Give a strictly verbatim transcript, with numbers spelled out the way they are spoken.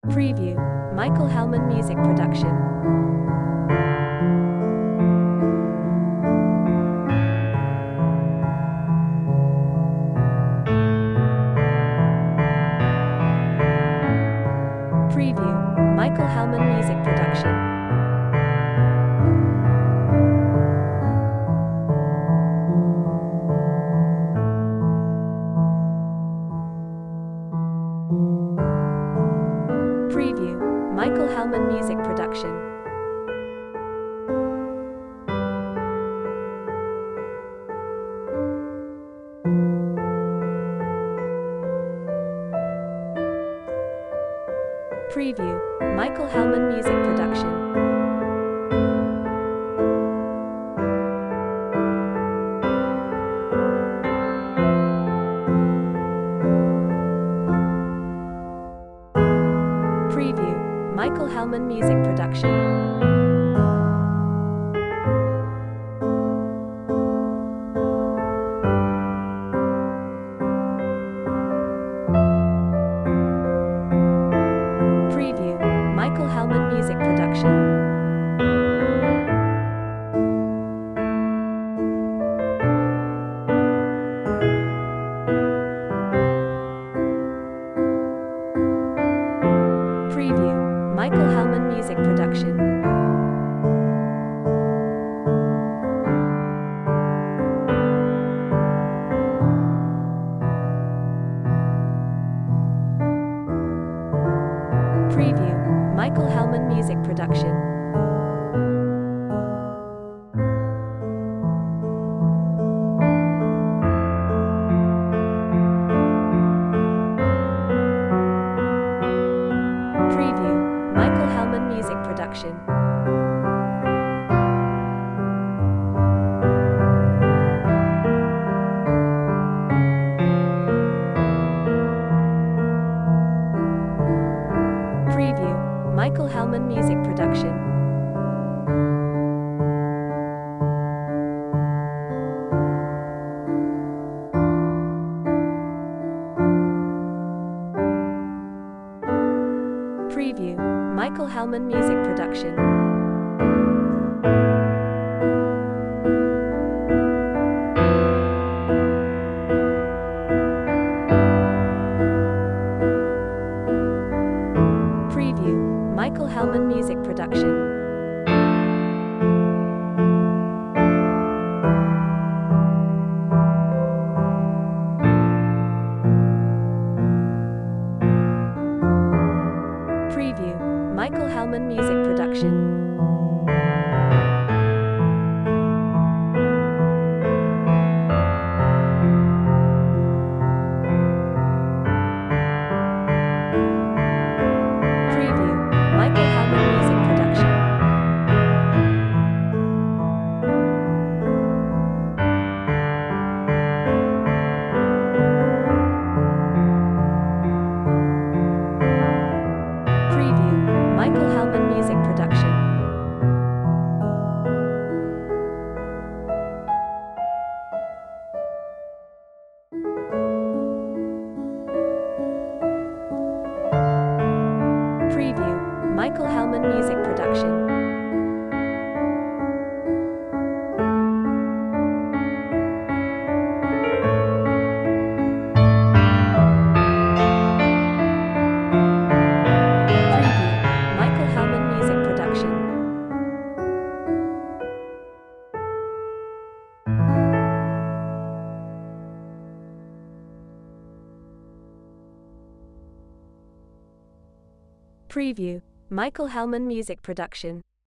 Preview, Michael Hellman Music Production. Preview, Michael Hellman Music Production. Preview, Michael Hellman Music Production. Preview, Michael Hellman Music Production. Preview, Michael Hellman Music Production. Preview, Michael Hellman Music Production. Preview, Michael Hellman Music Production. Preview, Michael Hellman Music Production. Preview, Michael Hellman Music Production. Preview, Michael Hellman Music Production. Preview, Michael Hellman Music Production. Preview, Michael Hellman Music Production. Preview, Michael Hellman Music Production. Preview, Michael Hellman Music Production. Preview, Michael Hellman Music Production. Preview, Michael Hellman Music Production. Preview, Michael Hellman Music Production. Preview, Michael Hellman Music Production.